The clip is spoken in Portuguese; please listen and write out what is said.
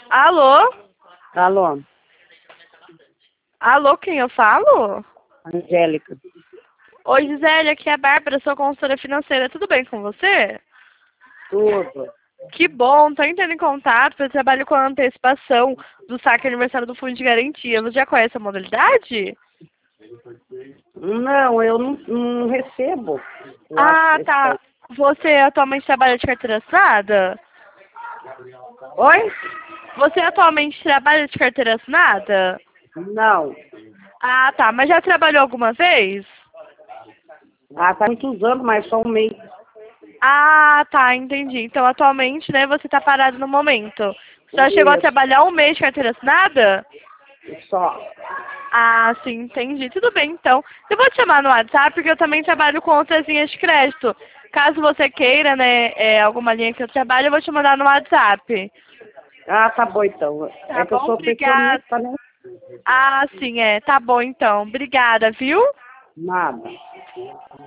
Alô? Alô, Alô, quem eu falo? Angélica. Oi, Gisele, aqui é a Bárbara, sou consultora financeira. Tudo bem com você? Tudo. Que bom, tô entrando em contato, eu trabalho com a antecipação do saque aniversário do Fundo de Garantia. Você já conhece a modalidade? Não, eu não recebo. Eu Ah, acho tá. Você atualmente trabalha de carteira assinada? Oi? Você atualmente trabalha de carteira assinada? Não. Ah, tá. Mas já trabalhou alguma vez? Ah, tá muitos anos, mas só um mês Ah, tá, entendi. Então, atualmente, né, você tá parado no momento. Você já chegou a trabalhar um mês de carteira assinada? só. Ah, sim, entendi. Tudo bem, então. Eu vou te chamar no WhatsApp, porque eu também trabalho com outras linhas de crédito. Caso você queira, né, alguma linha que eu trabalho, eu vou te mandar no WhatsApp. Ah, tá bom então. Tá É que eu bom? sou Obrigada. pensionista, né? Ah, sim, tá bom, então. Obrigada, viu? Nada.